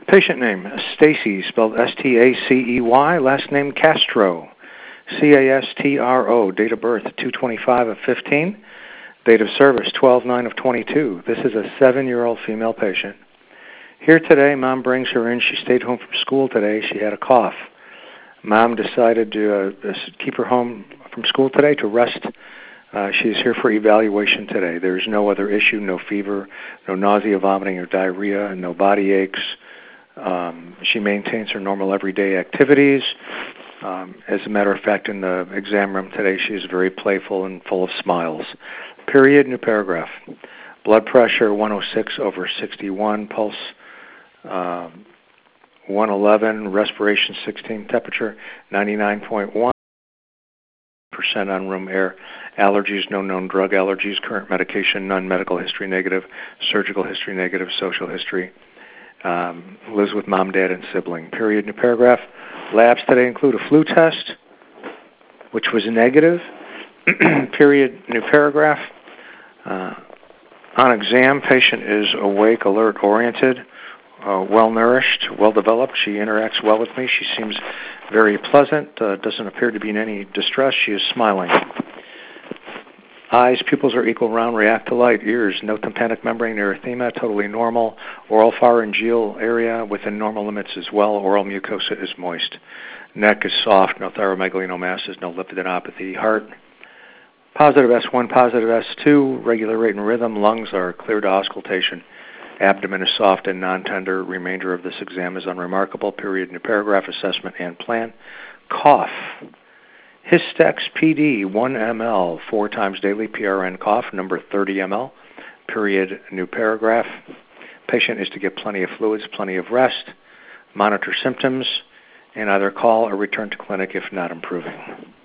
Patient name, Stacy, spelled S-T-A-C-E-Y, last name Castro, C-A-S-T-R-O, date of birth 2/25/15, date of service 12/9/22. This is a 7-year-old female patient. Here today, Mom brings her in. She stayed home from school today. She had a cough. Mom decided to keep her home from school today to rest. She's here for evaluation today. There's no other issue, no fever, no nausea, vomiting, or diarrhea, and no body aches. She maintains her normal everyday activities. As a matter of fact, in the exam room today, she is very playful and full of smiles. Period, new paragraph. Blood pressure 106/61, pulse 111, respiration 16, temperature 99.1% on room air. Allergies, no known drug allergies. Current medication, none. Medical history negative. Surgical history negative. Social history. Lives with mom, dad, and sibling. Period, new paragraph. Labs today include a flu test, which was negative. Period, new paragraph. On exam, patient is awake, alert, oriented, well-nourished, well-developed. She interacts well with me. She seems very pleasant, doesn't appear to be in any distress. She is smiling. Eyes, pupils are equal, round, react to light. Ears, no tympanic membrane erythema, totally normal. Oral pharyngeal area within normal limits as well. Oral mucosa is moist. Neck is soft, no thyromegalinomasses, no lipidinopathy. Heart, positive S1, positive S2, regular rate and rhythm. Lungs are clear to auscultation. Abdomen is soft and non-tender. Remainder of this exam is unremarkable. Period, new paragraph, assessment and plan. Cough. Hystex PD, 1 ml, 4 times daily, PRN cough, number 30 ml. Period, new paragraph. Patient is to get plenty of fluids, plenty of rest, monitor symptoms, and either call or return to clinic if not improving.